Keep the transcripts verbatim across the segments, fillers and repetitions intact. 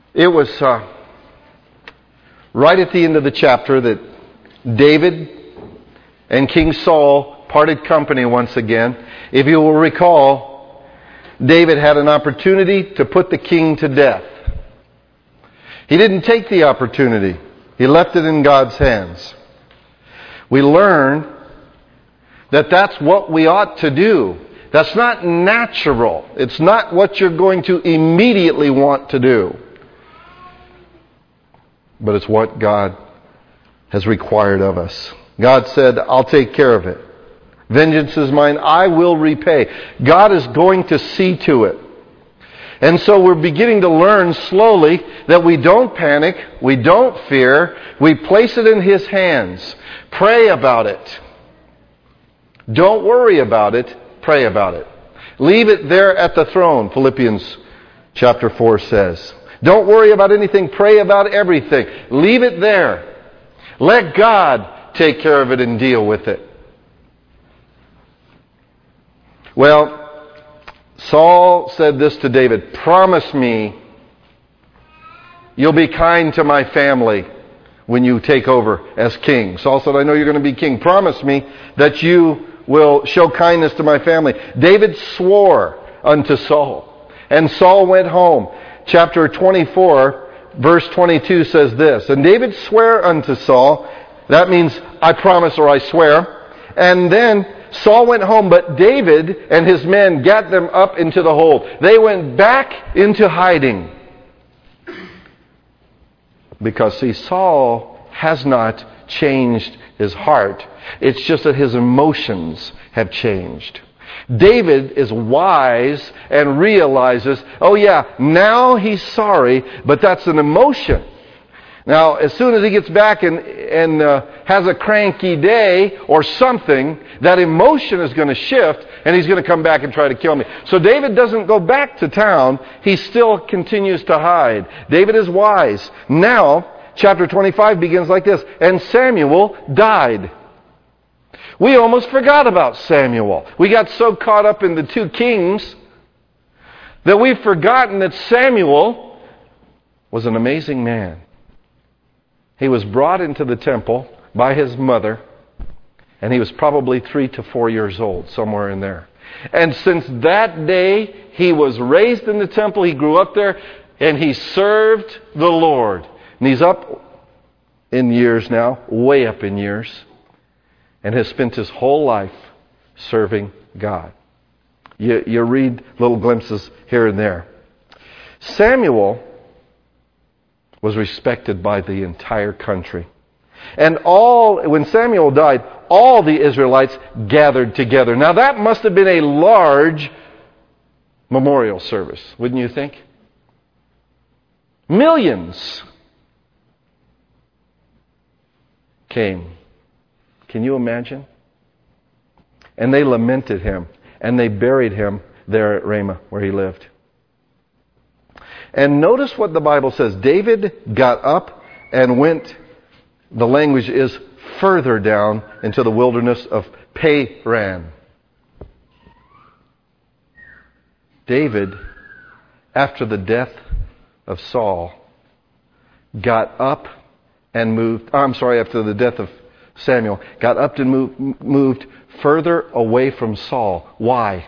It was uh, right at the end of the chapter that David and King Saul parted company once again. If you will recall, David had an opportunity to put the king to death. He didn't take the opportunity. He left it in God's hands. We learn that that's what we ought to do. That's not natural. It's not what you're going to immediately want to do. But it's what God has required of us. God said, I'll take care of it. Vengeance is mine, I will repay. God is going to see to it. And so we're beginning to learn slowly that we don't panic, we don't fear, we place it in His hands. Pray about it. Don't worry about it, pray about it. Leave it there at the throne, Philippians chapter four says. Don't worry about anything, pray about everything. Leave it there. Let God take care of it and deal with it. Well, Saul said this to David, promise me you'll be kind to my family when you take over as king. Saul said, I know you're going to be king. Promise me that you will show kindness to my family. David swore unto Saul, and Saul went home. Chapter twenty-four, verse twenty-two says this, and David sware unto Saul, that means I promise or I swear, and then Saul went home, but David and his men gat them up into the hold. They went back into hiding. Because, see, Saul has not changed his heart. It's just that his emotions have changed. David is wise and realizes, oh yeah, now he's sorry, but that's an emotion. Now, as soon as he gets back and, and uh, has a cranky day or something, that emotion is going to shift and he's going to come back and try to kill me. So David doesn't go back to town. He still continues to hide. David is wise. Now, chapter twenty-five begins like this, and Samuel died. We almost forgot about Samuel. We got so caught up in the two kings that we've forgotten that Samuel was an amazing man. He was brought into the temple by his mother, and he was probably three to four years old, somewhere in there. And since that day, he was raised in the temple, he grew up there, and he served the Lord. And he's up in years now, way up in years, and has spent his whole life serving God. You, you read little glimpses here and there. Samuel was respected by the entire country. And all, when Samuel died, all the Israelites gathered together. Now that must have been a large memorial service, wouldn't you think? Millions came. Can you imagine? And they lamented him, and they buried him there at Ramah, where he lived. And notice what the Bible says. David got up and went, the language is further down into the wilderness of Paran. David, after the death of Saul, got up and moved, I'm sorry, after the death of Samuel, got up and moved, moved further away from Saul. Why?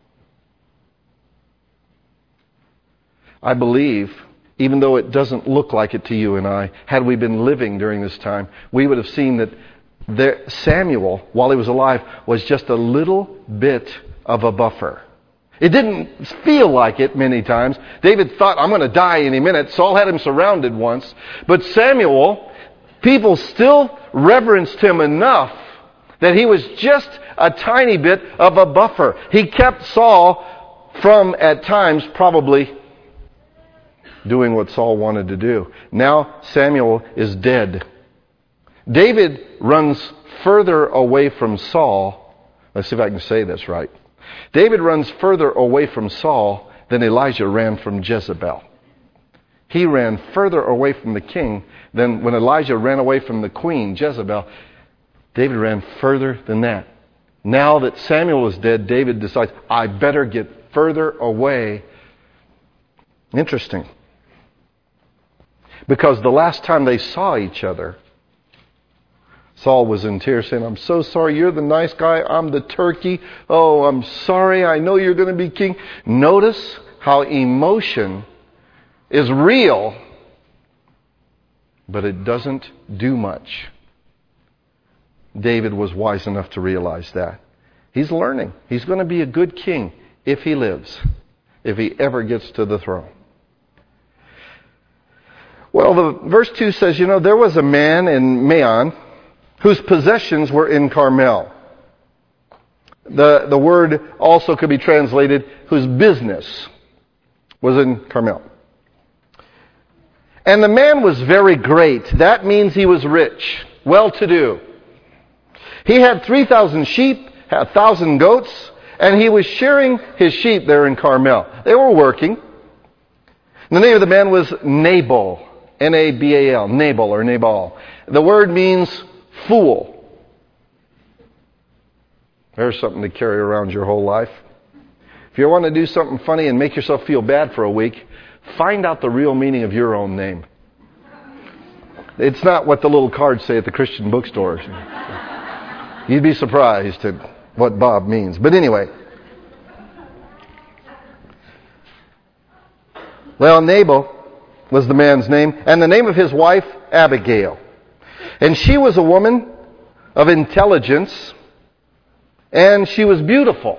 I believe, even though it doesn't look like it to you and I, had we been living during this time, we would have seen that there, Samuel, while he was alive, was just a little bit of a buffer. It didn't feel like it many times. David thought, I'm going to die any minute. Saul had him surrounded once. But Samuel, people still reverenced him enough that he was just a tiny bit of a buffer. He kept Saul from, at times, probably doing what Saul wanted to do. Now Samuel is dead. David runs further away from Saul. Let's see if I can say this right. David runs further away from Saul than Elijah ran from Jezebel. He ran further away from the king than when Elijah ran away from the queen, Jezebel. David ran further than that. Now that Samuel is dead, David decides, I better get further away. Interesting. Because the last time they saw each other, Saul was in tears saying, I'm so sorry, you're the nice guy, I'm the turkey. Oh, I'm sorry, I know you're going to be king. Notice how emotion is real, but it doesn't do much. David was wise enough to realize that. He's learning. He's going to be a good king if he lives, if he ever gets to the throne. Well, the verse two says, you know, there was a man in Maon whose possessions were in Carmel. The, the word also could be translated, whose business was in Carmel. And the man was very great. That means he was rich, well-to-do. He had three thousand sheep, had one thousand goats, and he was shearing his sheep there in Carmel. They were working. The name of the man was Nabal, N A B A L, Nabal or Nabal. The word means fool. There's something to carry around your whole life. If you want to do something funny and make yourself feel bad for a week, find out the real meaning of your own name. It's not what the little cards say at the Christian bookstores. You'd be surprised at what Bob means. But anyway. Well, Nabal was the man's name, and the name of his wife, Abigail. And she was a woman of intelligence, and she was beautiful.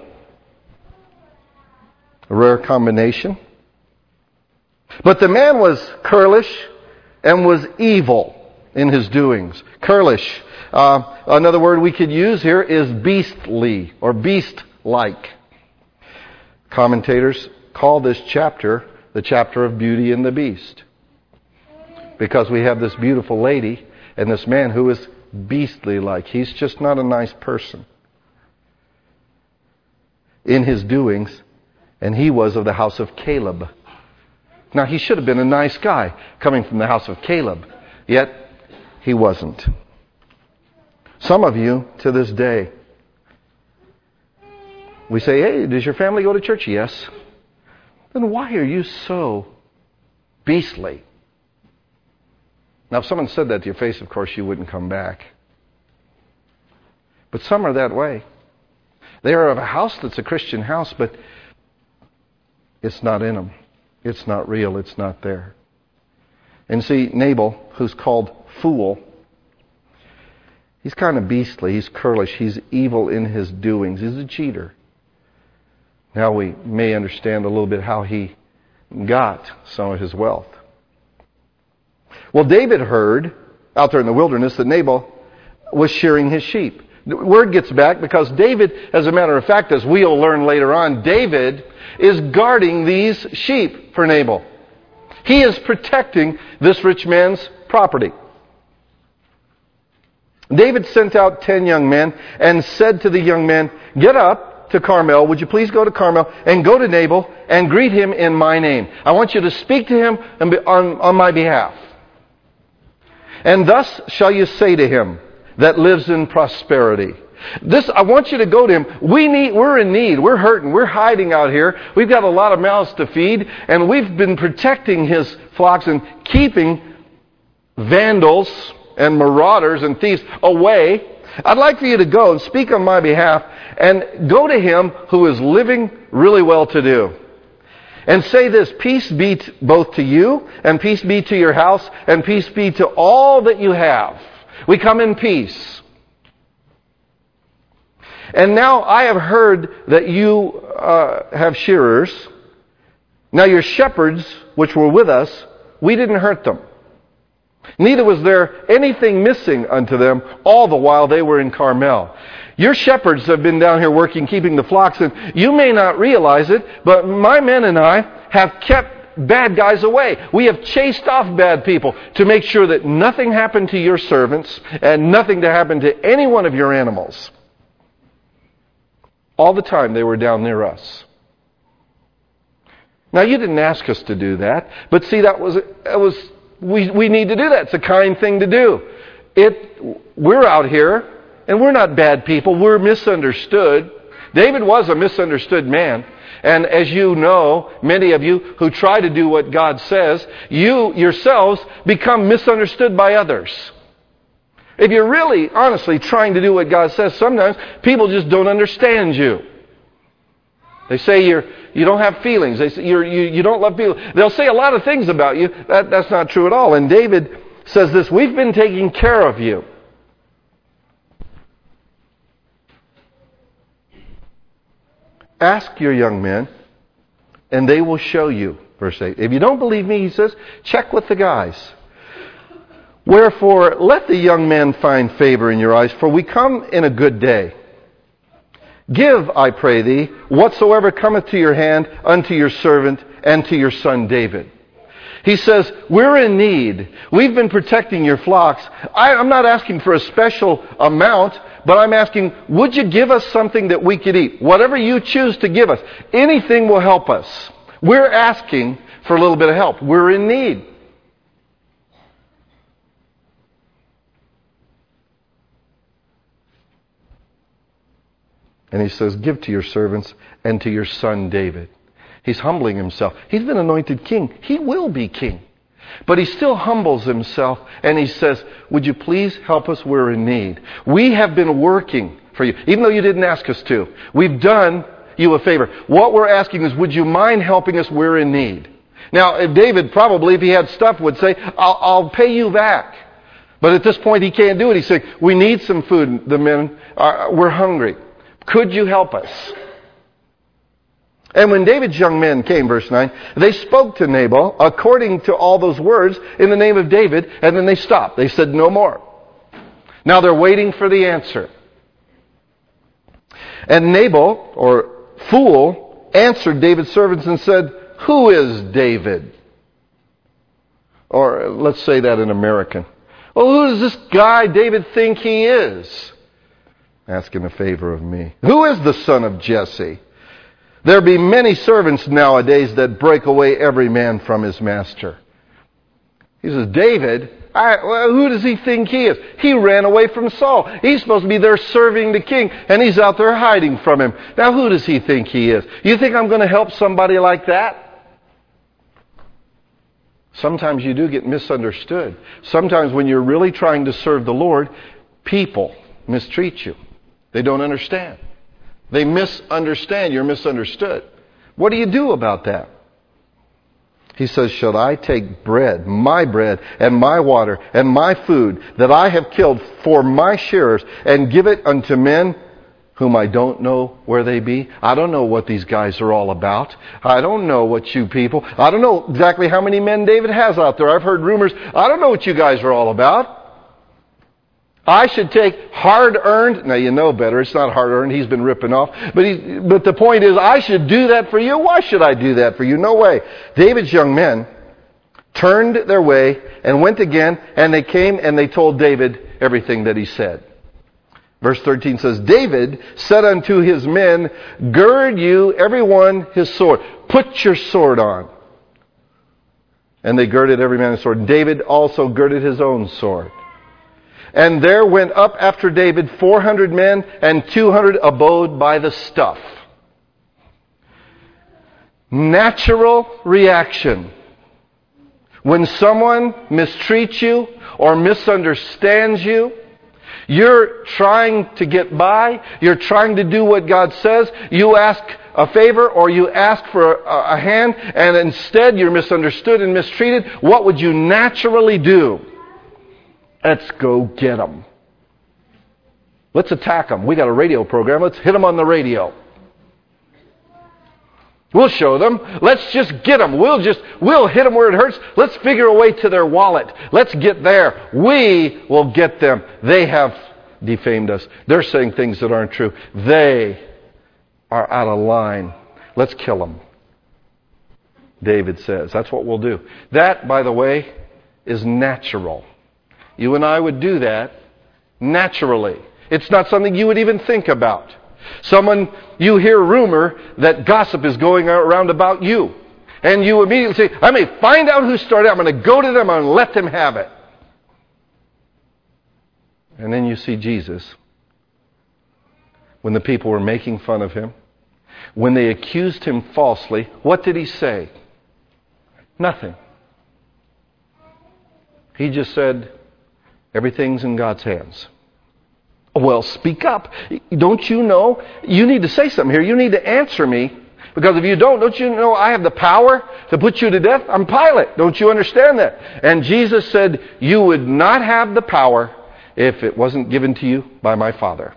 A rare combination. But the man was curlish and was evil in his doings. Curlish. Uh, another word we could use here is beastly or beast-like. Commentators call this chapter the chapter of Beauty and the Beast. Because we have this beautiful lady and this man who is beastly-like. He's just not a nice person in his doings, and he was of the house of Caleb. Now, he should have been a nice guy coming from the house of Caleb, yet he wasn't. Some of you, to this day, we say, hey, does your family go to church? Yes. Then why are you so beastly? Now, if someone said that to your face, of course, you wouldn't come back. But some are that way. They are of a house that's a Christian house, but it's not in them. It's not real. It's not there. And see, Nabal, who's called fool, he's kind of beastly. He's curlish. He's evil in his doings. He's a cheater. Now we may understand a little bit how he got some of his wealth. Well, David heard out there in the wilderness that Nabal was shearing his sheep. The word gets back because David, as a matter of fact, as we'll learn later on, David is guarding these sheep for Nabal. He is protecting this rich man's property. David sent out ten young men and said to the young men, get up to Carmel. Would you please go to Carmel and go to Nabal and greet him in my name. I want you to speak to him on, on my behalf. And thus shall you say to him that lives in prosperity. This, I want you to go to him. We need, we're in need. We're hurting. We're hiding out here. We've got a lot of mouths to feed, and we've been protecting his flocks and keeping vandals and marauders and thieves away. I'd like for you to go and speak on my behalf and go to him who is living really well to do. And say this, peace be t- both to you, and peace be to your house, and peace be to all that you have. We come in peace. And now I have heard that you uh, have shearers. Now your shepherds, which were with us, we didn't hurt them. Neither was there anything missing unto them all the while they were in Carmel. Your shepherds have been down here working, keeping the flocks, and you may not realize it, but my men and I have kept bad guys away. We have chased off bad people to make sure that nothing happened to your servants and nothing to happen to any one of your animals. All the time they were down near us. Now you didn't ask us to do that, but see, that was that was we we need to do that. It's a kind thing to do. It we're out here and we're not bad people. We're misunderstood. David was a misunderstood man. And as you know, many of you who try to do what God says, you yourselves become misunderstood by others. If you're really, honestly trying to do what God says, sometimes people just don't understand you. They say you're, you don't have feelings. They say you're, you, you don't love people. They'll say a lot of things about you. That, that's not true at all. And David says this, we've been taking care of you. Ask your young men, and they will show you. Verse eight. If you don't believe me, he says, check with the guys. Wherefore, let the young man find favor in your eyes, for we come in a good day. Give, I pray thee, whatsoever cometh to your hand unto your servant and to your son David. He says, we're in need. We've been protecting your flocks. I, I'm not asking for a special amount, but I'm asking, would you give us something that we could eat? Whatever you choose to give us. Anything will help us. We're asking for a little bit of help. We're in need. And he says, give to your servants and to your son David. He's humbling himself. He's been anointed king. He will be king. But he still humbles himself and he says, would you please help us? We're in need. We have been working for you, even though you didn't ask us to. We've done you a favor. What we're asking is, would you mind helping us? We're in need. Now, if David probably, if he had stuff, would say, I'll, I'll pay you back. But at this point, he can't do it. He's saying, we need some food. The men, are, we're hungry. Could you help us? And when David's young men came, verse nine, they spoke to Nabal according to all those words in the name of David, and then they stopped. They said no more. Now they're waiting for the answer. And Nabal, or fool, answered David's servants and said, who is David? Or let's say that in American. Well, who does this guy David think he is? Asking a favor of me. Who is the son of Jesse? There be many servants nowadays that break away every man from his master. He says, David, I, well, who does he think he is? He ran away from Saul. He's supposed to be there serving the king, and he's out there hiding from him. Now, who does he think he is? You think I'm going to help somebody like that? Sometimes you do get misunderstood. Sometimes when you're really trying to serve the Lord, people mistreat you. They don't understand. They misunderstand. You're misunderstood. What do you do about that? He says, shall I take bread, my bread, and my water, and my food that I have killed for my shearers, and give it unto men whom I don't know where they be? I don't know what these guys are all about. I don't know what you people, I don't know exactly how many men David has out there. I've heard rumors. I don't know what you guys are all about. I should take hard-earned, now you know better, it's not hard-earned, he's been ripping off, but he, but the point is, I should do that for you? Why should I do that for you? No way. David's young men turned their way and went again, and they came and they told David everything that he said. Verse thirteen says, David said unto his men, gird you every one his sword. Put your sword on. And they girded every man his sword. David also girded his own sword. And there went up after David four hundred men, and two hundred abode by the stuff. Natural reaction. When someone mistreats you or misunderstands you, you're trying to get by, you're trying to do what God says, you ask a favor or you ask for a, a hand, and instead you're misunderstood and mistreated, what would you naturally do? Let's go get them. Let's attack them. We got a radio program. Let's hit them on the radio. We'll show them. Let's just get them. We'll just, we'll hit them where it hurts. Let's figure a way to their wallet. Let's get there. We will get them. They have defamed us. They're saying things that aren't true. They are out of line. Let's kill them. David says. That's what we'll do. That, by the way, is natural. You and I would do that naturally. It's not something you would even think about. Someone, you hear rumor that gossip is going around about you. And you immediately say, I may find out who started it. I'm going to go to them. I'm going to let them have it. And then you see Jesus when the people were making fun of him, when they accused him falsely, what did he say? Nothing. He just said, everything's in God's hands. Well, speak up. Don't you know? You need to say something here. You need to answer me. Because if you don't, don't you know I have the power to put you to death? I'm Pilate. Don't you understand that? And Jesus said, you would not have the power if it wasn't given to you by my Father.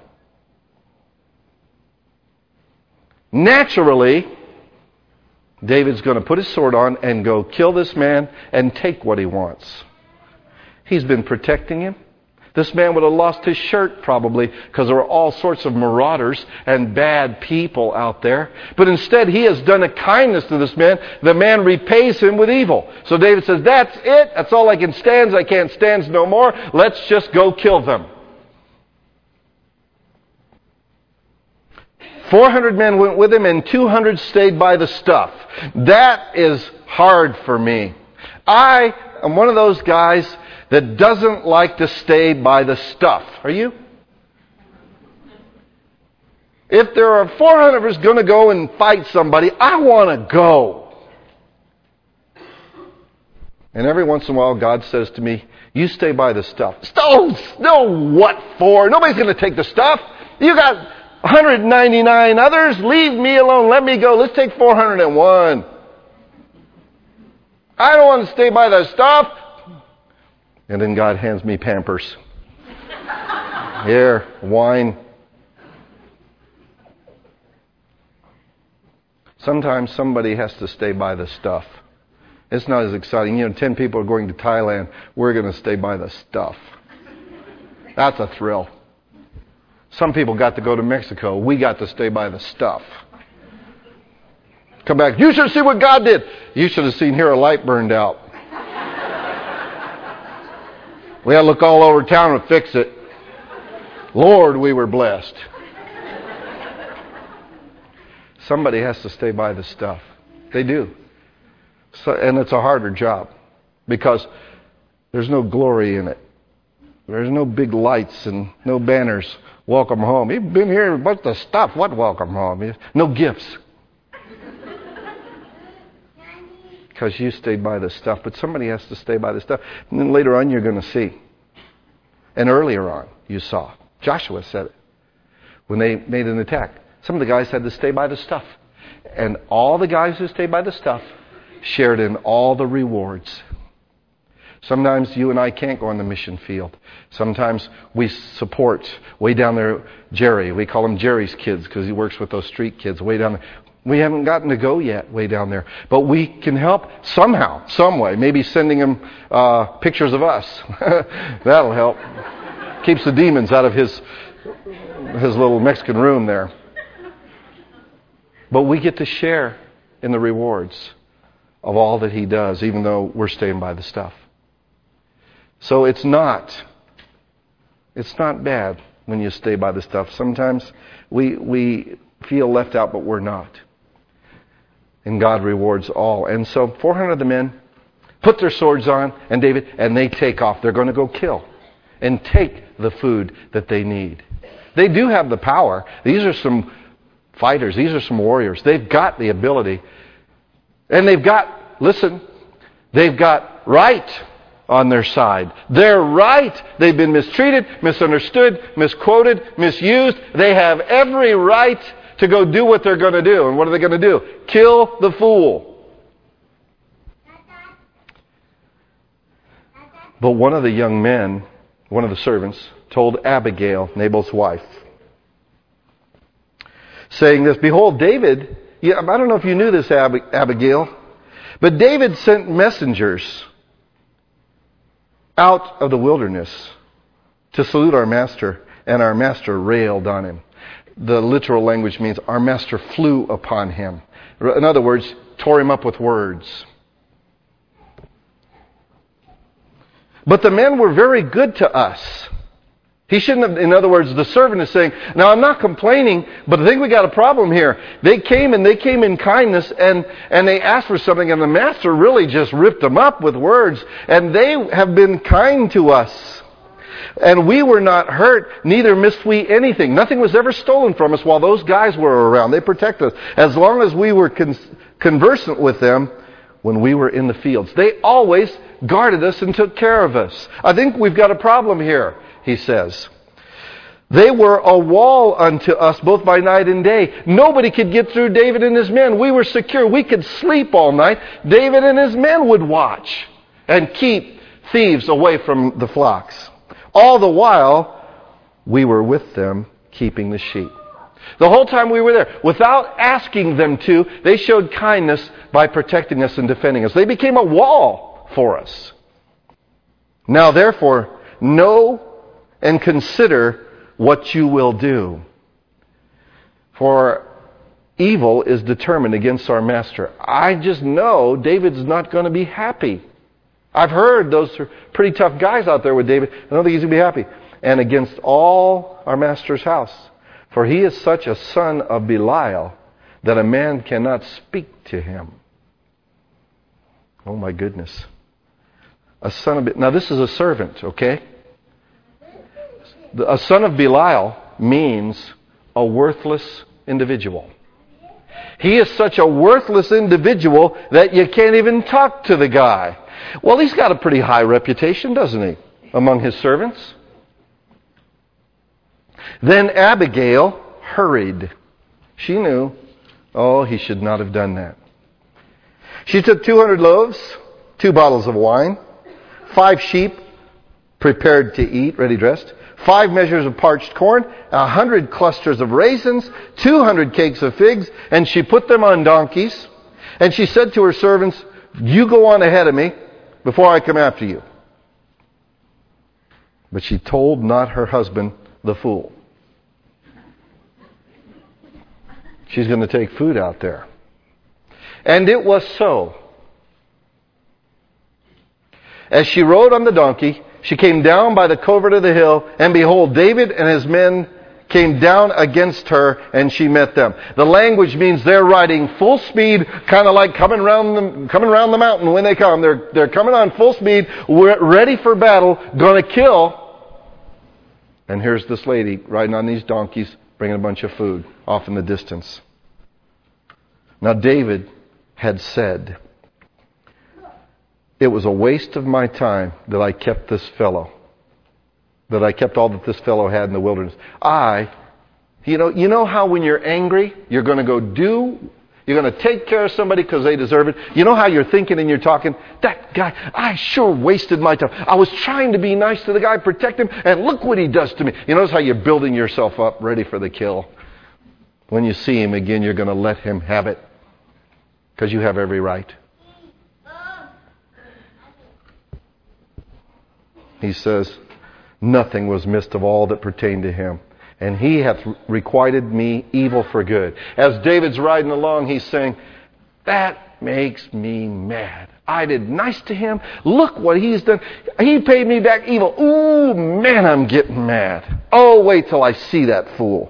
Naturally, David's going to put his sword on and go kill this man and take what he wants. He's been protecting him. This man would have lost his shirt probably because there were all sorts of marauders and bad people out there. But instead, he has done a kindness to this man. The man repays him with evil. So David says, that's it. That's all I can stand. I can't stand no more. Let's just go kill them. four hundred men went with him and two hundred stayed by the stuff. That is hard for me. I am one of those guys that doesn't like to stay by the stuff. Are you? If there are four hundred of us going to go and fight somebody, I want to go. And every once in a while, God says to me, you stay by the stuff. Oh, no, what for? Nobody's going to take the stuff. You got one hundred ninety-nine others. Leave me alone. Let me go. Let's take four hundred one. I don't want to stay by the stuff. And then God hands me Pampers. Here, wine. Sometimes somebody has to stay by the stuff. It's not as exciting. You know, ten people are going to Thailand. We're going to stay by the stuff. That's a thrill. Some people got to go to Mexico. We got to stay by the stuff. Come back. You should see what God did. You should have seen here a light burned out. We had to look all over town and fix it. Lord, we were blessed. Somebody has to stay by the stuff. They do. So, and it's a harder job because there's no glory in it. There's no big lights and no banners. Welcome home. You've been here, but the stuff. What welcome home? No gifts. Because you stayed by the stuff. But somebody has to stay by the stuff. And then later on you're going to see. And earlier on you saw. Joshua said it. When they made an attack. Some of the guys had to stay by the stuff. And all the guys who stayed by the stuff shared in all the rewards. Sometimes you and I can't go on the mission field. Sometimes we support way down there Jerry. We call him Jerry's kids because he works with those street kids way down there. We haven't gotten to go yet way down there. But we can help somehow, some way. Maybe sending him uh, pictures of us. That'll help. Keeps the demons out of his, his little Mexican room there. But we get to share in the rewards of all that he does, even though we're staying by the stuff. So it's not, it's not bad when you stay by the stuff. Sometimes we we feel left out, but we're not. And God rewards all. And so four hundred of the men put their swords on, and David, and they take off. They're going to go kill and take the food that they need. They do have the power. These are some fighters. These are some warriors. They've got the ability. And they've got, listen, they've got right on their side. They're right. They've been mistreated, misunderstood, misquoted, misused. They have every right to go do what they're going to do. And what are they going to do? Kill the fool. But one of the young men, one of the servants, told Abigail, Nabal's wife, saying this, behold, David, yeah, I don't know if you knew this, Ab- Abigail, but David sent messengers out of the wilderness to salute our master, and our master railed on him. The literal language means our master flew upon him. In other words, tore him up with words. But the men were very good to us. He shouldn't have, in other words, the servant is saying, now I'm not complaining, but I think we got a problem here. They came and they came in kindness and, and they asked for something, and the master really just ripped them up with words, and they have been kind to us. And we were not hurt, neither missed we anything. Nothing was ever stolen from us while those guys were around. They protected us. As long as we were con- conversant with them when we were in the fields. They always guarded us and took care of us. I think we've got a problem here, he says. They were a wall unto us both by night and day. Nobody could get through David and his men. We were secure. We could sleep all night. David and his men would watch and keep thieves away from the flocks. All the while, we were with them keeping the sheep. The whole time we were there, without asking them to, they showed kindness by protecting us and defending us. They became a wall for us. Now therefore, know and consider what you will do. For evil is determined against our master. I just know David's not going to be happy. I've heard those are pretty tough guys out there with David. I don't think he's going to be happy. And against all our master's house. For he is such a son of Belial that a man cannot speak to him. Oh my goodness. A son of Be- Now this is a servant, okay? A son of Belial means a worthless individual. He is such a worthless individual that you can't even talk to the guy. Well, he's got a pretty high reputation, doesn't he, among his servants? Then Abigail hurried. She knew, oh, he should not have done that. She took two hundred loaves, two bottles of wine, five sheep prepared to eat, ready dressed, five measures of parched corn, a hundred clusters of raisins, two hundred cakes of figs, and she put them on donkeys. And she said to her servants, you go on ahead of me before I come after you. But she told not her husband, the fool. She's going to take food out there. And it was so. As she rode on the donkey, she came down by the covert of the hill, and behold, David and his men came down against her, and she met them. The language means they're riding full speed, kind of like coming around the, coming around the mountain when they come. They're, they're coming on full speed, we're ready for battle, going to kill. And here's this lady riding on these donkeys, bringing a bunch of food off in the distance. Now David had said, it was a waste of my time that I kept this fellow. That I kept all that this fellow had in the wilderness. I, you know, you know how when you're angry, you're going to go do, you're going to take care of somebody because they deserve it. You know how you're thinking and you're talking, that guy, I sure wasted my time. I was trying to be nice to the guy, protect him, and look what he does to me. You notice how you're building yourself up, ready for the kill. When you see him again, you're going to let him have it because you have every right. He says, nothing was missed of all that pertained to him. And he hath requited me evil for good. As David's riding along, he's saying, that makes me mad. I did nice to him. Look what he's done. He paid me back evil. Ooh, man, I'm getting mad. Oh, wait till I see that fool.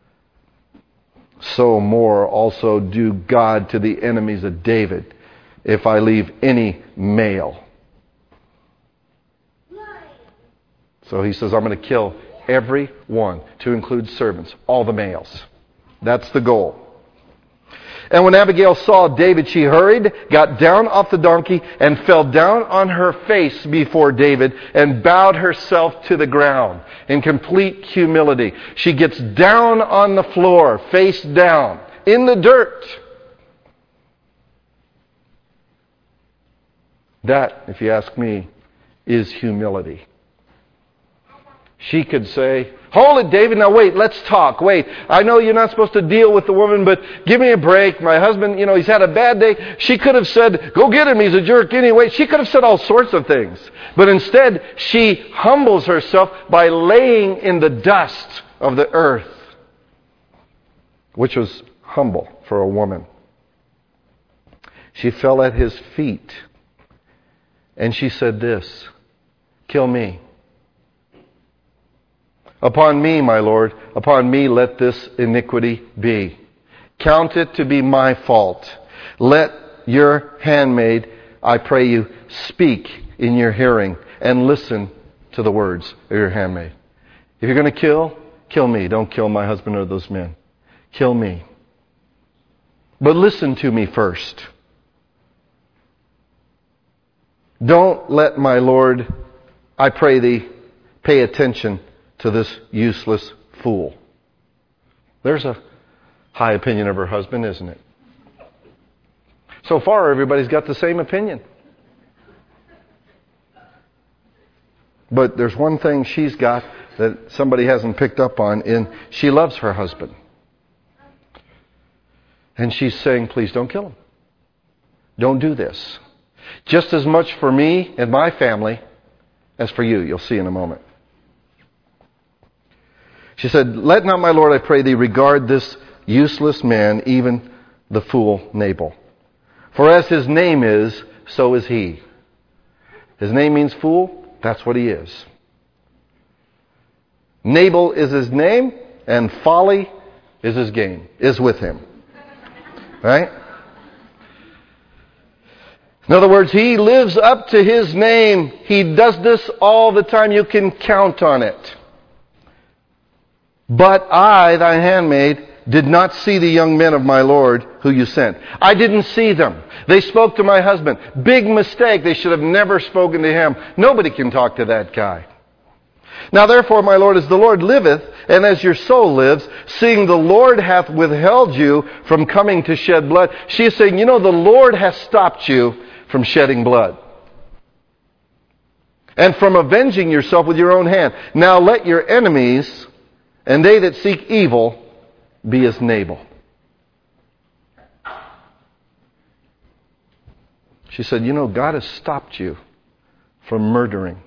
So more also do God to the enemies of David, if I leave any male. So he says, I'm going to kill every one, to include servants, all the males. That's the goal. And when Abigail saw David, she hurried, got down off the donkey, and fell down on her face before David, and bowed herself to the ground in complete humility. She gets down on the floor, face down, in the dirt. That, if you ask me, is humility. She could say, hold it, David, now wait, let's talk. Wait, I know you're not supposed to deal with the woman, but give me a break. My husband, you know, he's had a bad day. She could have said, go get him, he's a jerk anyway. She could have said all sorts of things. But instead, she humbles herself by laying in the dust of the earth, which was humble for a woman. She fell at his feet, and she said this, kill me. Upon me, my Lord, upon me let this iniquity be. Count it to be my fault. Let your handmaid, I pray you, speak in your hearing and listen to the words of your handmaid. If you're going to kill, kill me. Don't kill my husband or those men. Kill me. But listen to me first. Don't let my Lord, I pray thee, pay attention to this useless fool. There's a high opinion of her husband, isn't it? So far, everybody's got the same opinion. But there's one thing she's got that somebody hasn't picked up on, in she loves her husband. And she's saying, please don't kill him. Don't do this. Just as much for me and my family as for you. You'll see in a moment. She said, let not my Lord, I pray thee, regard this useless man, even the fool Nabal. For as his name is, so is he. His name means fool. That's what he is. Nabal is his name, and folly is his game, is with him. Right? In other words, he lives up to his name. He does this all the time. You can count on it. But I, thy handmaid, did not see the young men of my Lord who you sent. I didn't see them. They spoke to my husband. Big mistake. They should have never spoken to him. Nobody can talk to that guy. Now therefore, my Lord, as the Lord liveth, and as your soul lives, seeing the Lord hath withheld you from coming to shed blood. She is saying, you know, the Lord has stopped you from shedding blood. And from avenging yourself with your own hand. Now let your enemies, and they that seek evil, be as Nabal. She said, you know, God has stopped you from murdering.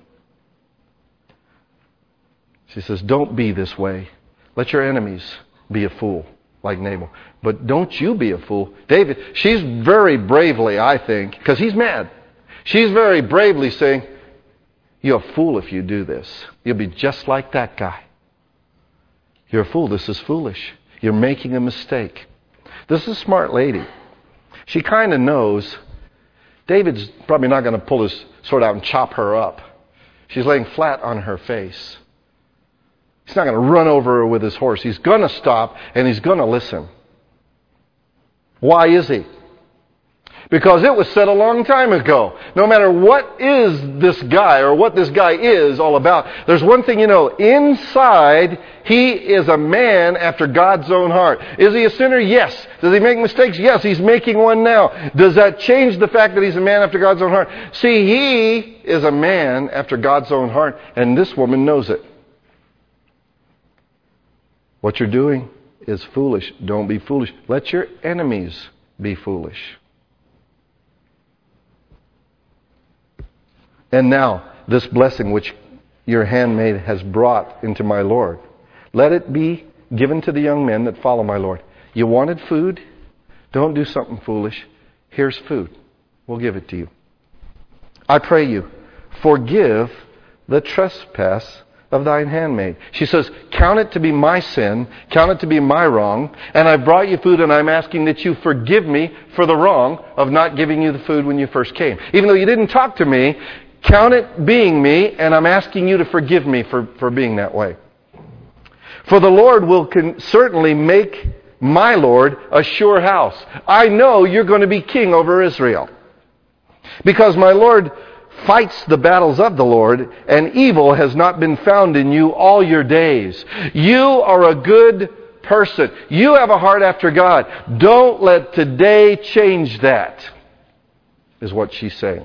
She says, don't be this way. Let your enemies be a fool like Nabal. But don't you be a fool. David, she's very bravely, I think, because he's mad. She's very bravely saying, you're a fool if you do this. You'll be just like that guy. You're a fool. This is foolish. You're making a mistake. This is a smart lady. She kind of knows David's probably not going to pull his sword out and chop her up. She's laying flat on her face. He's not going to run over her with his horse. He's going to stop and he's going to listen. Why is he? Because it was said a long time ago. No matter what is this guy or what this guy is all about, there's one thing you know. Inside, he is a man after God's own heart. Is he a sinner? Yes. Does he make mistakes? Yes, he's making one now. Does that change the fact that he's a man after God's own heart? See, he is a man after God's own heart, and this woman knows it. What you're doing is foolish. Don't be foolish. Let your enemies be foolish. And now, this blessing which your handmaid has brought into my Lord, let it be given to the young men that follow my Lord. You wanted food? Don't do something foolish. Here's food. We'll give it to you. I pray you, forgive the trespass of thine handmaid. She says, count it to be my sin, count it to be my wrong, and I brought you food and I'm asking that you forgive me for the wrong of not giving you the food when you first came. Even though you didn't talk to me, count it being me, and I'm asking you to forgive me for, for being that way. For the Lord will con- certainly make my Lord a sure house. I know you're going to be king over Israel. Because my Lord fights the battles of the Lord, and evil has not been found in you all your days. You are a good person. You have a heart after God. Don't let today change that, is what she's saying.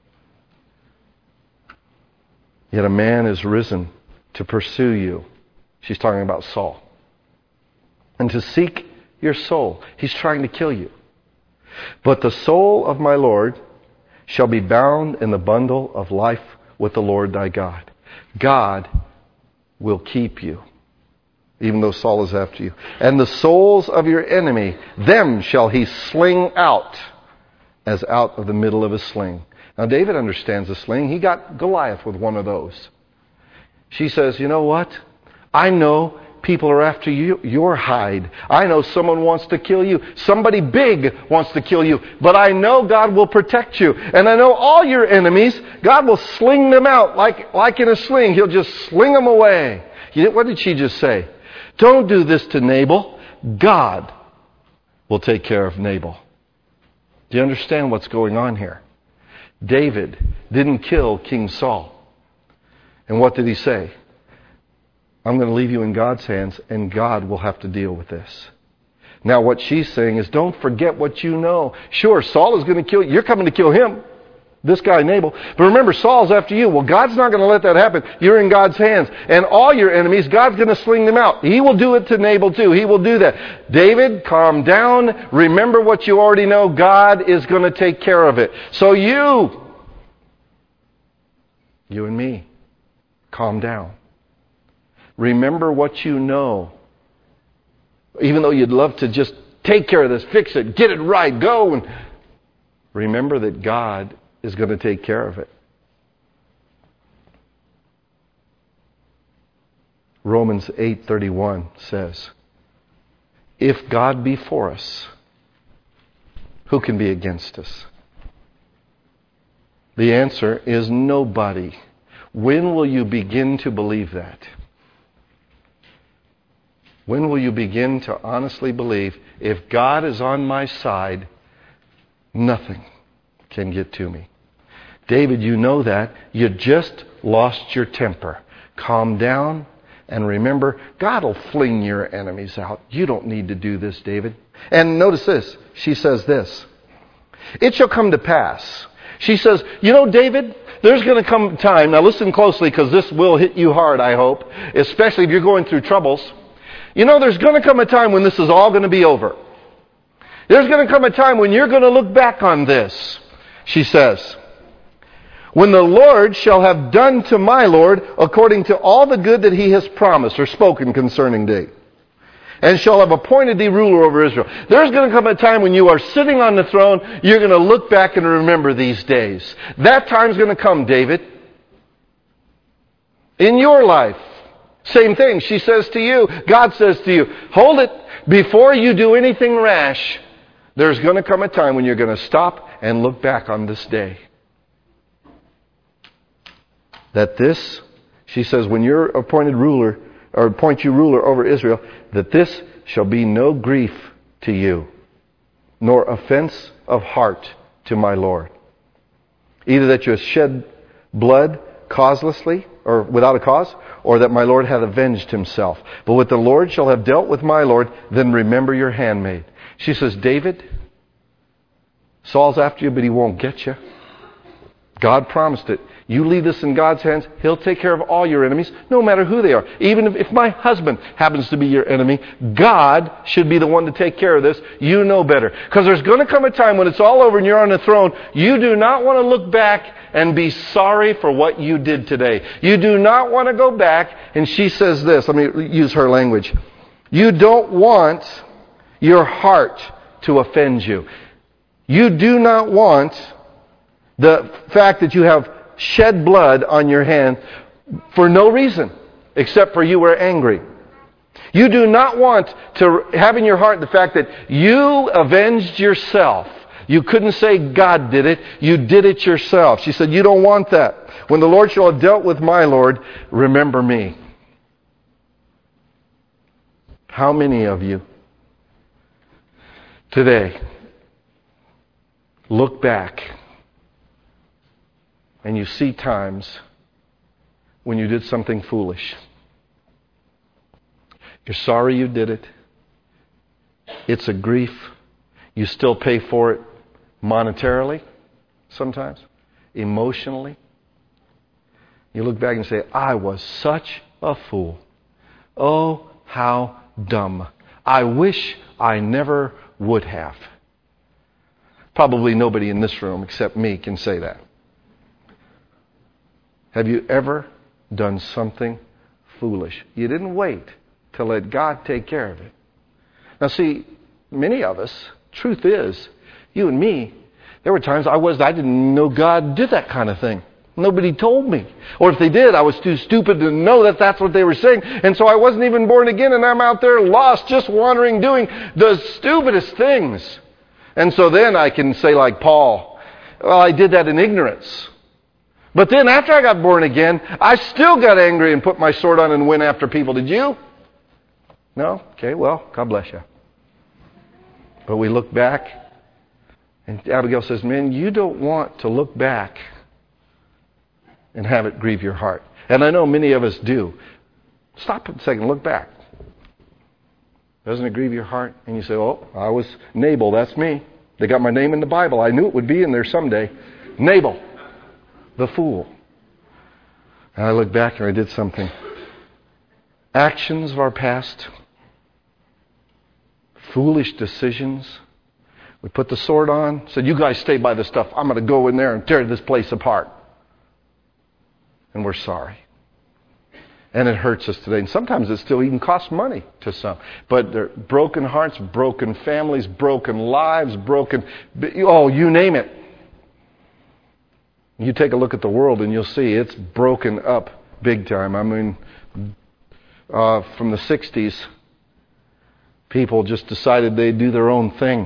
Yet a man is risen to pursue you. She's talking about Saul. And to seek your soul. He's trying to kill you. But the soul of my Lord shall be bound in the bundle of life with the Lord thy God. God will keep you, even though Saul is after you. And the souls of your enemy, them shall he sling out as out of the middle of a sling. Now David understands the sling. He got Goliath with one of those. She says, you know what? I know people are after you, your hide. I know someone wants to kill you. Somebody big wants to kill you. But I know God will protect you. And I know all your enemies, God will sling them out like, like in a sling. He'll just sling them away. You know, what did she just say? Don't do this to Nabal. God will take care of Nabal. Do you understand what's going on here? David didn't kill King Saul. And what did he say? I'm going to leave you in God's hands, and God will have to deal with this. Now what she's saying is, don't forget what you know. Sure, Saul is going to kill you. You're coming to kill him. This guy Nabal. But remember, Saul's after you. Well, God's not going to let that happen. You're in God's hands. And all your enemies, God's going to sling them out. He will do it to Nabal too. He will do that. David, calm down. Remember what you already know. God is going to take care of it. So you, you and me, calm down. Remember what you know. Even though you'd love to just take care of this, fix it, get it right, go. And remember that God is going to take care of it. Romans eight thirty-one says, if God be for us, who can be against us? The answer is nobody. When will you begin to believe that? When will you begin to honestly believe, if God is on my side, nothing can get to me? David, you know that. You just lost your temper. Calm down and remember, God will fling your enemies out. You don't need to do this, David. And notice this. She says this. It shall come to pass. She says, you know, David, there's going to come a time. Now listen closely, because this will hit you hard, I hope. Especially if you're going through troubles. You know, there's going to come a time when this is all going to be over. There's going to come a time when you're going to look back on this, she says. When the Lord shall have done to my Lord according to all the good that he has promised or spoken concerning thee, and shall have appointed thee ruler over Israel. There's going to come a time when you are sitting on the throne, you're going to look back and remember these days. That time's going to come, David. In your life. Same thing. She says to you, God says to you, hold it. Before you do anything rash, there's going to come a time when you're going to stop and look back on this day. That this, she says, when you're appointed ruler, or appoint you ruler over Israel, that this shall be no grief to you, nor offense of heart to my Lord. Either that you have shed blood causelessly, or without a cause, or that my Lord hath avenged himself. But what the Lord shall have dealt with my Lord, then remember your handmaid. She says, David, Saul's after you, but he won't get you. God promised it. You leave this in God's hands, he'll take care of all your enemies, no matter who they are. Even if, if my husband happens to be your enemy, God should be the one to take care of this. You know better. Because there's going to come a time when it's all over and you're on the throne, you do not want to look back and be sorry for what you did today. You do not want to go back, and she says this, let me use her language. You don't want your heart to offend you. You do not want the fact that you have shed blood on your hand for no reason except for you were angry. You do not want to have in your heart the fact that you avenged yourself. You couldn't say God did it. You did it yourself. She said, you don't want that. When the Lord shall have dealt with my Lord, remember me. How many of you today look back and you see times when you did something foolish? You're sorry you did it. It's a grief. You still pay for it monetarily sometimes, emotionally. You look back and say, I was such a fool. Oh, how dumb. I wish I never would have. Probably nobody in this room except me can say that. Have you ever done something foolish? You didn't wait to let God take care of it. Now see, many of us, truth is, you and me, there were times I was, I didn't know God did that kind of thing. Nobody told me. Or if they did, I was too stupid to know that that's what they were saying. And so I wasn't even born again, and I'm out there lost, just wandering, doing the stupidest things. And so then I can say like Paul, well, I did that in ignorance. But then after I got born again, I still got angry and put my sword on and went after people. Did you? No? Okay, well, God bless you. But we look back, and Abigail says, man, you don't want to look back and have it grieve your heart. And I know many of us do. Stop a second, look back. Doesn't it grieve your heart? And you say, oh, I was Nabal, that's me. They got my name in the Bible. I knew it would be in there someday. Nabal, the fool. And I look back and I did something. Actions of our past, foolish decisions. We put the sword on, said, you guys stay by the stuff. I'm going to go in there and tear this place apart. And we're sorry. And it hurts us today. And sometimes it still even costs money to some. But there are broken hearts, broken families, broken lives, broken, oh, you name it. You take a look at the world and you'll see it's broken up big time. I mean, uh, from the sixties, people just decided they'd do their own thing.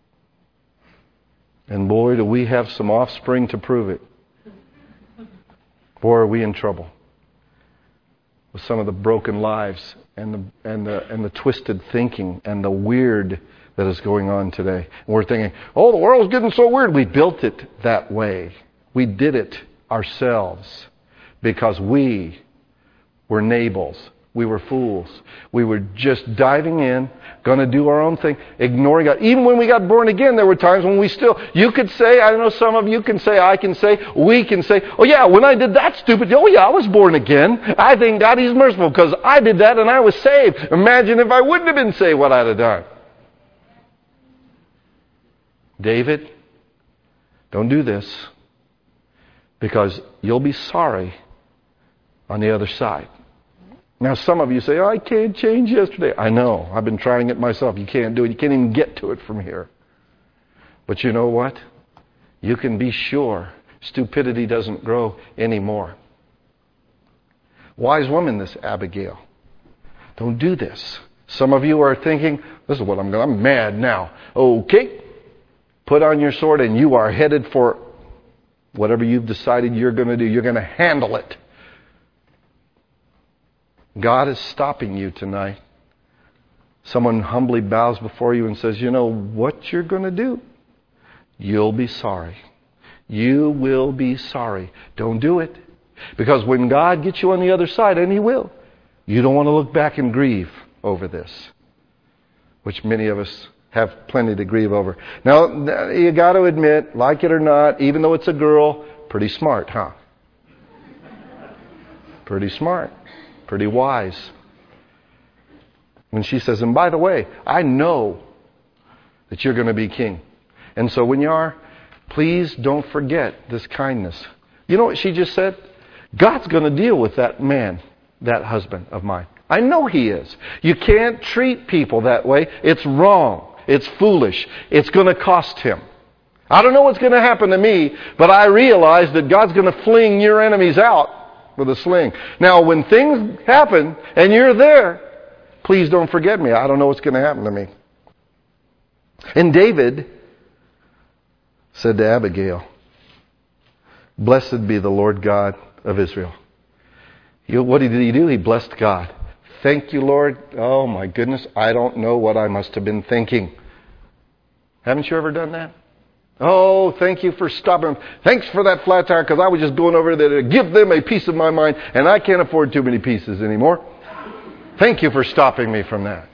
And boy, do we have some offspring to prove it. Boy, are we in trouble with some of the broken lives and the and the and the twisted thinking and the weird that is going on today. And we're thinking, oh, the world's getting so weird. We built it that way. We did it ourselves because we were Nabals. We were fools. We were just diving in, going to do our own thing, ignoring God. Even when we got born again, there were times when we still, you could say, I know some of you can say, I can say, we can say, oh yeah, when I did that stupid, oh yeah, I was born again. I thank God He's merciful because I did that and I was saved. Imagine if I wouldn't have been saved, what I'd have done. David, don't do this because you'll be sorry on the other side. Now, some of you say, oh, I can't change yesterday. I know. I've been trying it myself. You can't do it. You can't even get to it from here. But you know what? You can be sure stupidity doesn't grow anymore. Wise woman, this Abigail. Don't do this. Some of you are thinking, this is what I'm going to, I'm mad now. Okay. Put on your sword and you are headed for whatever you've decided you're going to do. You're going to handle it. God is stopping you tonight. Someone humbly bows before you and says, you know what you're going to do? You'll be sorry. You will be sorry. Don't do it. Because when God gets you on the other side, and He will, you don't want to look back and grieve over this, which many of us have plenty to grieve over. Now, you got to admit, like it or not, even though it's a girl, pretty smart, huh? Pretty smart. Pretty wise. When she says, and by the way, I know that you're going to be king. And so when you are, please don't forget this kindness. You know what she just said? God's going to deal with that man, that husband of mine. I know He is. You can't treat people that way. It's wrong. It's foolish. It's going to cost him. I don't know what's going to happen to me, but I realize that God's going to fling your enemies out with a sling. Now, when things happen and you're there, please don't forget me. I don't know what's going to happen to me. And David said to Abigail, blessed be the Lord God of Israel. You, what did he do? He blessed God. Thank you, Lord. Oh my goodness, I don't know what I must have been thinking. Haven't you ever done that? Oh, thank you for stopping. Thanks for that flat tire because I was just going over there to give them a piece of my mind and I can't afford too many pieces anymore. Thank you for stopping me from that.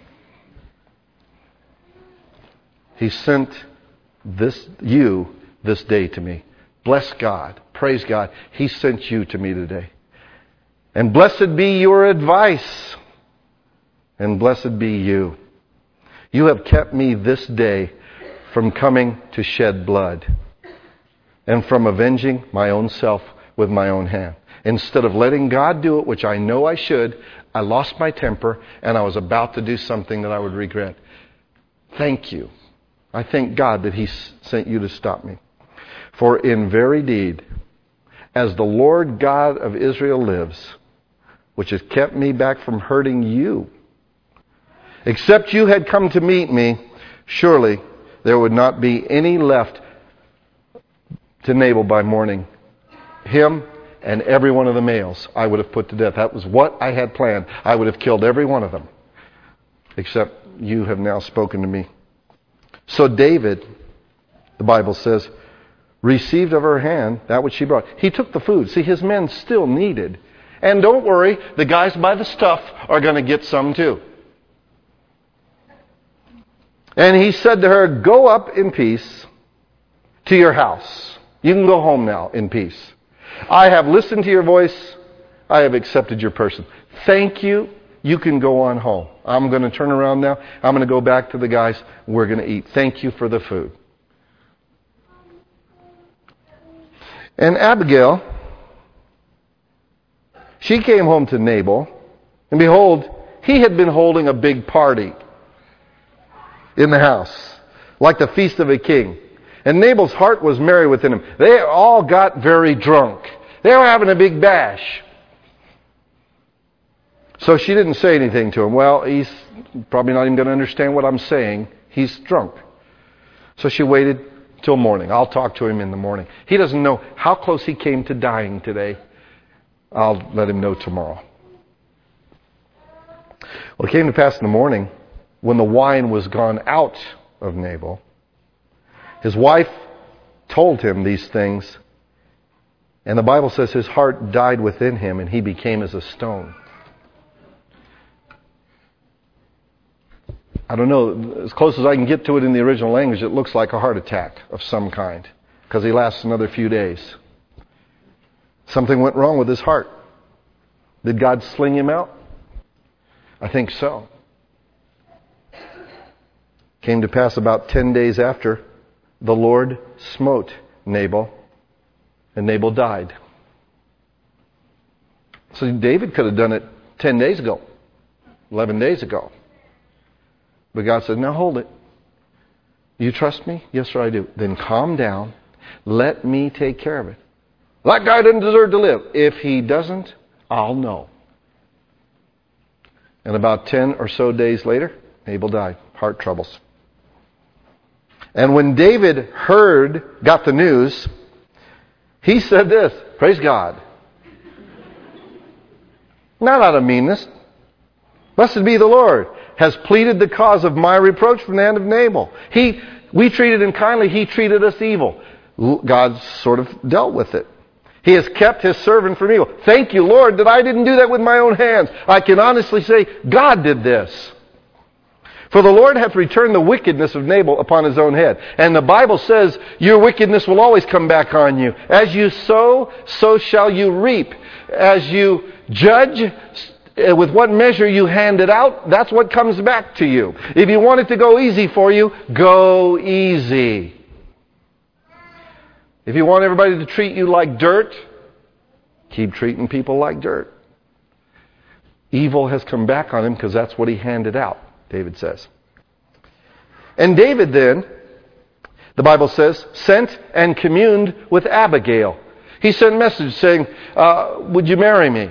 He sent this you this day to me. Bless God. Praise God. He sent you to me today. And blessed be your advice. And blessed be you. You have kept me this day from coming to shed blood and from avenging my own self with my own hand. Instead of letting God do it, which I know I should, I lost my temper and I was about to do something that I would regret. Thank you. I thank God that He sent you to stop me. For in very deed as the Lord God of Israel lives, which has kept me back from hurting you, except you had come to meet me, surely there would not be any left to Nabal by morning. Him and every one of the males I would have put to death. That was what I had planned. I would have killed every one of them, except you have now spoken to me. So David, the Bible says, received of her hand that which she brought. He took the food. See, his men still needed. And don't worry, the guys by the stuff are going to get some too. And he said to her, go up in peace to your house. You can go home now in peace. I have listened to your voice. I have accepted your person. Thank you. You can go on home. I'm going to turn around now. I'm going to go back to the guys. We're going to eat. Thank you for the food. And Abigail, she came home to Nabal, and behold, he had been holding a big party in the house, like the feast of a king. And Nabal's heart was merry within him. They all got very drunk. They were having a big bash. So she didn't say anything to him. Well, he's probably not even going to understand what I'm saying. He's drunk. So she waited till morning. I'll talk to him in the morning. He doesn't know how close he came to dying today. I'll let him know tomorrow. Well, it came to pass in the morning, when the wine was gone out of Nabal, his wife told him these things, and the Bible says his heart died within him and he became as a stone. I don't know, as close as I can get to it in the original language, it looks like a heart attack of some kind, because he lasts another few days. Something went wrong with his heart. Did God sling him out? I think so. Came to pass about ten days after, the Lord smote Nabal, and Nabal died. So David could have done it ten days ago, eleven days ago. But God said, now hold it. You trust me? Yes, sir, I do. Then calm down. Let me take care of it. That guy doesn't deserve to live. If he doesn't, I'll know. And about ten or so days later, Nabal died. Heart troubles. And when David heard, got the news, he said this, praise God. Not out of meanness. Blessed be the Lord, has pleaded the cause of my reproach from the hand of Nabal. He, we treated him kindly, he treated us evil. God sort of dealt with it. He has kept his servant from evil. Thank you, Lord, that I didn't do that with my own hands. I can honestly say, God did this. For the Lord hath returned the wickedness of Nabal upon his own head. And the Bible says, your wickedness will always come back on you. As you sow, so shall you reap. As you judge, with what measure you hand it out, that's what comes back to you. If you want it to go easy for you, go easy. If you want everybody to treat you like dirt, keep treating people like dirt. Evil has come back on him because that's what he handed out, David says. And David then, the Bible says, sent and communed with Abigail. He sent a message saying, uh, would you marry me?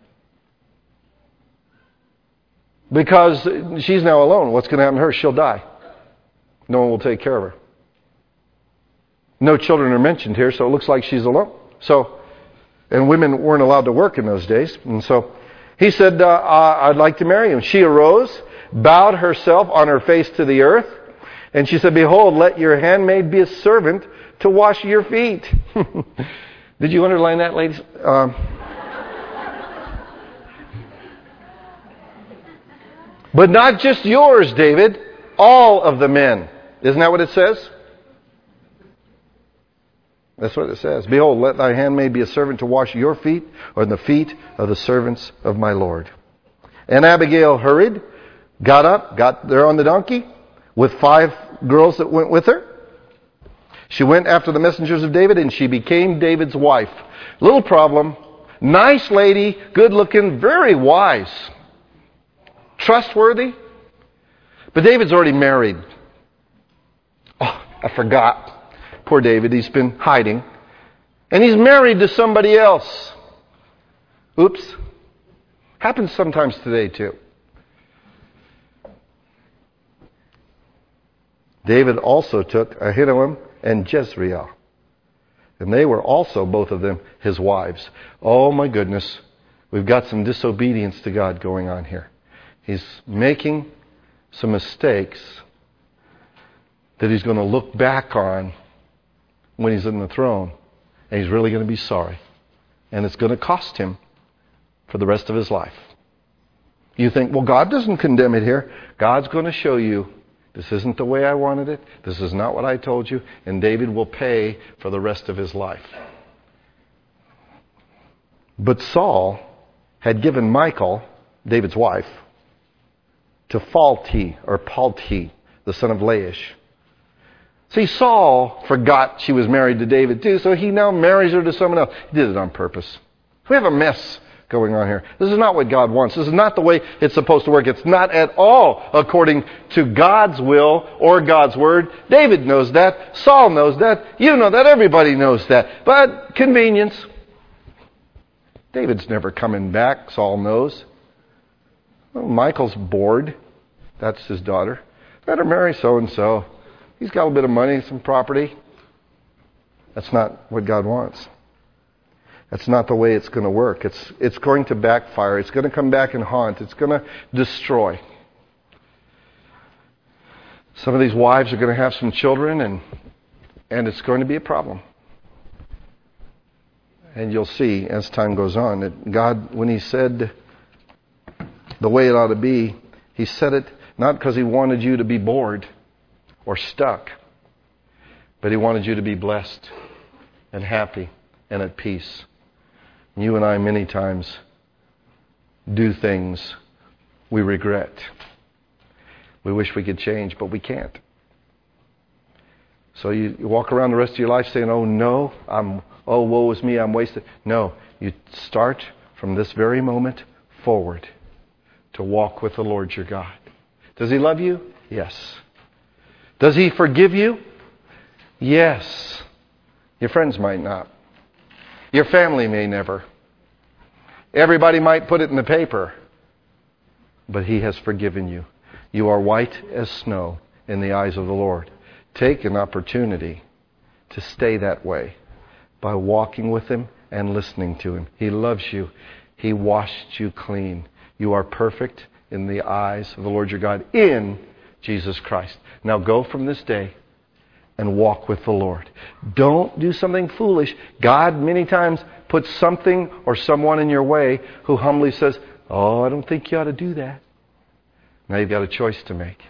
Because she's now alone. What's going to happen to her? She'll die. No one will take care of her. No children are mentioned here, so it looks like she's alone. So, and women weren't allowed to work in those days. And so he said, uh, I'd like to marry him. She arose, bowed herself on her face to the earth, and she said, behold, let your handmaid be a servant to wash your feet. Did you underline that, ladies? Um, But not just yours, David, all of the men. Isn't that what it says? That's what it says. Behold, let thy handmaid be a servant to wash your feet, or the feet of the servants of my Lord. And Abigail hurried, got up, got there on the donkey, with five girls that went with her. She went after the messengers of David, and she became David's wife. Little problem. Nice lady, good looking, very wise. Trustworthy. But David's already married. Oh, I forgot. Poor David, he's been hiding. And he's married to somebody else. Oops. Happens sometimes today too. David also took Ahinoam and Jezreel. And they were also, both of them, his wives. Oh my goodness. We've got some disobedience to God going on here. He's making some mistakes that he's going to look back on when he's in the throne. And he's really going to be sorry. And it's going to cost him for the rest of his life. You think, well, God doesn't condemn it here. God's going to show you, this isn't the way I wanted it. This is not what I told you. And David will pay for the rest of his life. But Saul had given Michal, David's wife, to Phalti, or Palti, the son of Laish. See, Saul forgot she was married to David too, so he now marries her to someone else. He did it on purpose. We have a mess going on here. This is not what God wants. This is not the way it's supposed to work. It's not at all according to God's will or God's word. David knows that. Saul knows that. You know that. Everybody knows that. But convenience. David's never coming back, Saul knows. Well, Michael's bored. That's his daughter. Let her marry so-and-so. He's got a little bit of money, some property. That's not what God wants. That's not the way it's going to work. It's it's going to backfire. It's going to come back and haunt. It's going to destroy. Some of these wives are going to have some children, and and it's going to be a problem. And you'll see as time goes on that God, when He said the way it ought to be, He said it not because He wanted you to be bored or stuck, but He wanted you to be blessed and happy and at peace. You and I many times do things we regret. We wish we could change, but we can't. So you, you walk around the rest of your life saying, oh no, I'm, oh woe is me, I'm wasted. No, you start from this very moment forward to walk with the Lord your God. Does He love you? Yes. Does He forgive you? Yes. Your friends might not. Your family may never. Everybody might put it in the paper. But He has forgiven you. You are white as snow in the eyes of the Lord. Take an opportunity to stay that way by walking with Him and listening to Him. He loves you. He washed you clean. You are perfect in the eyes of the Lord your God in Jesus Christ. Now go from this day and walk with the Lord. Don't do something foolish. God many times puts something or someone in your way who humbly says, oh, I don't think you ought to do that. Now you've got a choice to make.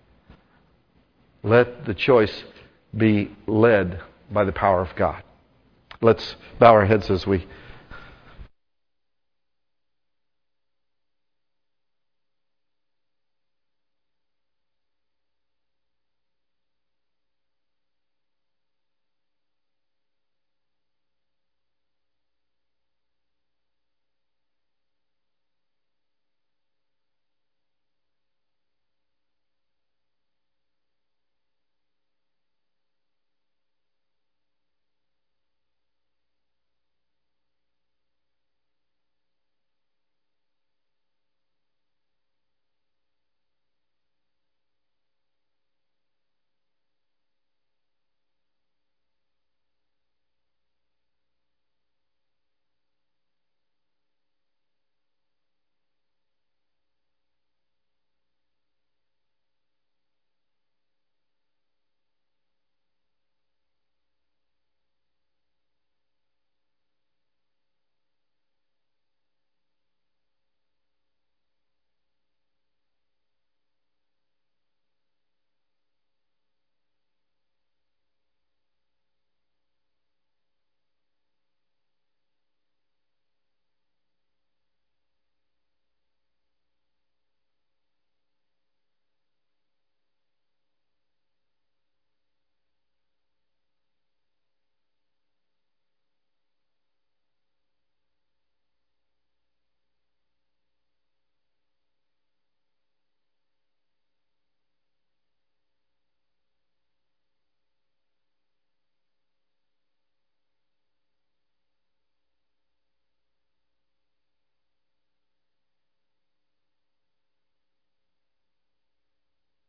Let the choice be led by the power of God. Let's bow our heads as we